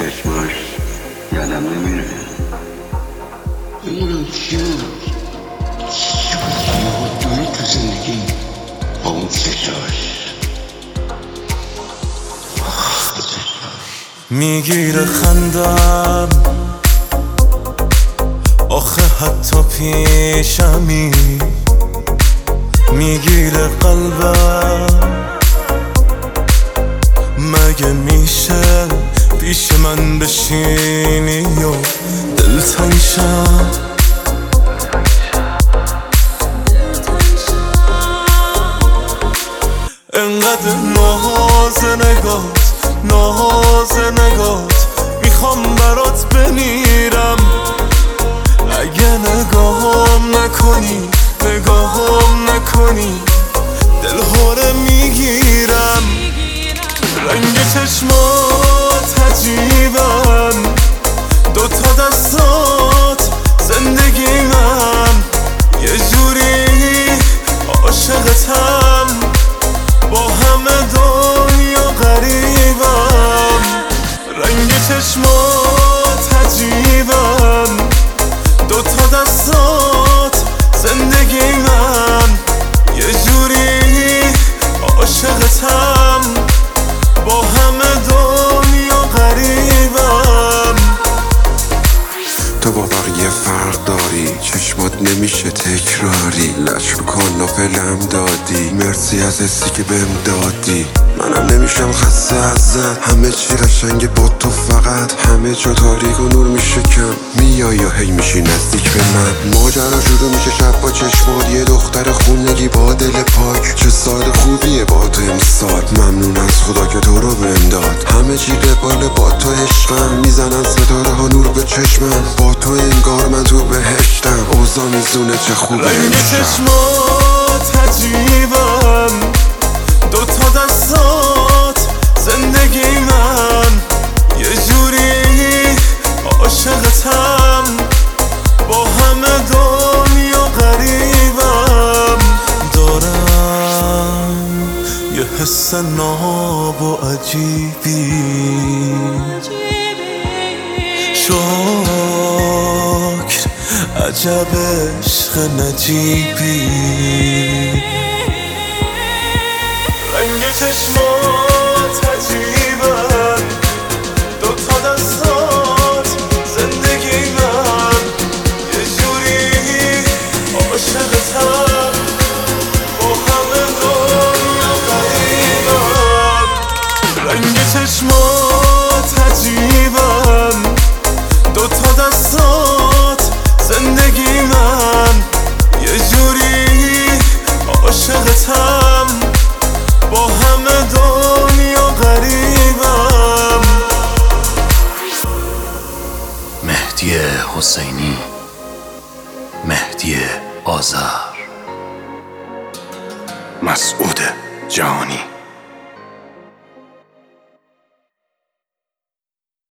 چشماش یادم نمیره. نمیدونم چی بود تو زندگی با اون چشاش میگیره خندم آخه حتی پیشمی، میگیره قلبم مگه میشه پیش من بشینی و دلتنگ شم. انقدر ناز نگات میخوام برات بمیرم. اگه نگاهم نکنی دلهوره میگیرم. رنگ چشمات عجیبن، دوتا دستات زندگی من، یه جوری عاشقتم با همه دنیا غریبم. رنگ چشمات عجیبن، دوتا دستات زندگی من، یه جوری عاشقتم با همه دنیا غریبم. تو با بقیه فرق داری، چشمات نمیشه تکراری، لشم کن و فلم دادی، مرسی از حسی که بهم دادی. منم نمیشم خسته ازت، همه چی قشنگه با تو، فقط همه جا تاریک و نور میشه کم. میای یا هی میشی نزدیک به من، ماجرا شروع میشه شب با چشمات، یه دختر خونگی با دل پاک. چه سال خوبیه با تو امسال، ممنون از خدا که تو رو بهم داد. همه چی قباله با تو عشقم، میزنن ستاره ها نور به چشمم، با تو انگار من تو بهشتم. اوضاع میزونه چه خوبه رنگ امشب. چشمات عجیبن، دوتا دستات زندگی من، یه جوری عاشقتم با همه دنیا غریبم. دارم یه حس ناب و عجیبی، شکر عجب عشق نجیبی. رنگ چشمات عجیبن، دوتا دستات زندگی من، یه جوری عاشقتم با همه دنیا غریبم. رنگ چشمات عجیبن، دوتا دستات زندگی من، یه جوری عاشقتم با همه دنیا غریبم. مهدی حسینی، مهدی آذر، مسعود جهانی.